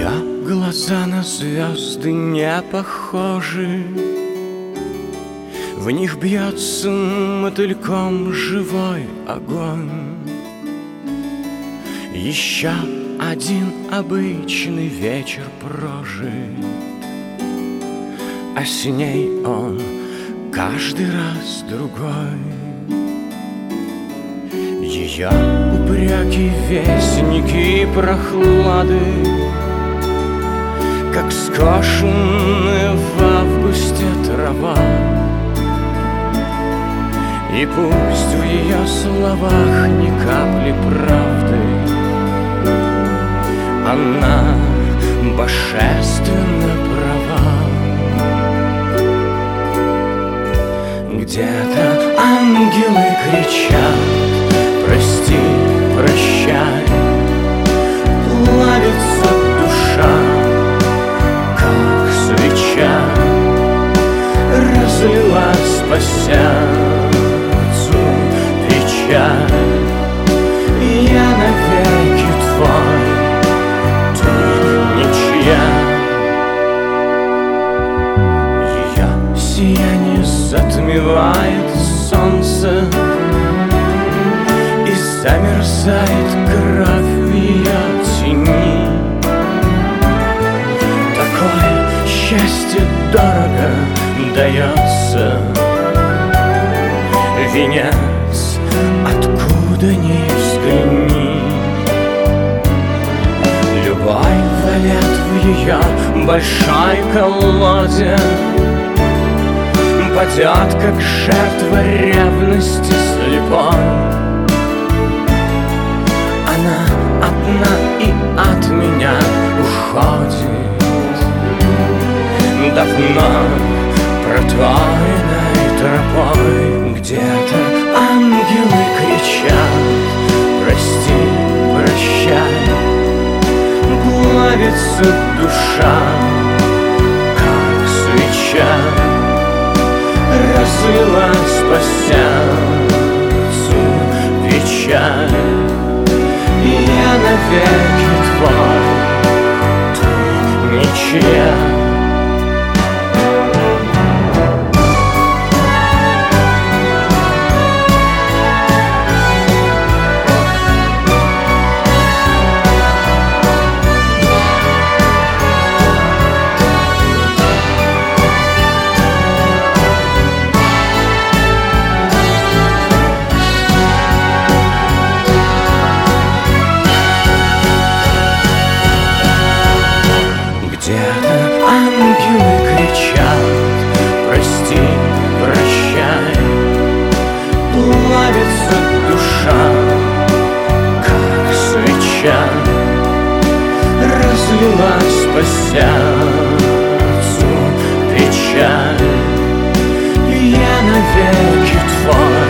Ее глаза на звезды не похожи, в них бьется мотыльком живой огонь. Еще один обычный вечер прожит, а с ней он каждый раз другой. Ее упреки, вестники прохлады, как скошенная в августе трава. И пусть в ее словах ни капли правды, она божественно права. Где-то ангелы кричат: прости, прощай. Плавится душа, как свеча, разлилась по сердцу печаль. Я навеки твой, ты ничья. Ее сияние затмевает солнце, и замерзает кровь в ее тени. Такое счастье дорого дается, венец откуда ни взгляни. Любой валет в ее большой колоде падет, как жертва ревности слепой. Она одна и от меня уходит, давно протворенной тропой. Где-то ангелы кричат: прости, прощай. Плавится душа, как свеча, разлилась по сердцу печаль. Я навеки твой, ты ничья. Где-то ангелы кричат: прости, прощай. Плавится душа, как свеча, разлилась по сердцу печаль. Я навеки твой,